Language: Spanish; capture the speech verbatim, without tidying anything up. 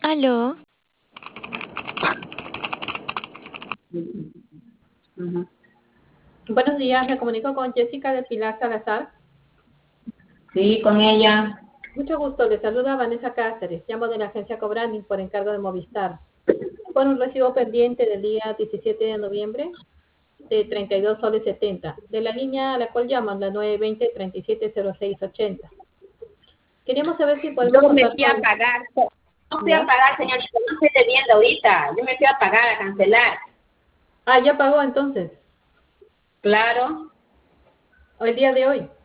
Aló, Ujú. Buenos días, me comunico con Jessica de Pilar Salazar. Sí, con ella. Mucho gusto, le saluda Vanessa Cáceres, llamo de la agencia Cobrani por encargo de Movistar. Por un recibo pendiente del día diecisiete de noviembre de treinta y dos soles setenta, de la línea a la cual llaman, la nueve veinte, treinta y siete cero seis ochenta. Queríamos saber si Yo podemos me contar fui a con... pagar. No fui a ¿Ya? pagar, señorita. No estoy debiendo ahorita. Yo me fui a pagar, a cancelar. Ah, ya pagó entonces, Claro. o el día de hoy.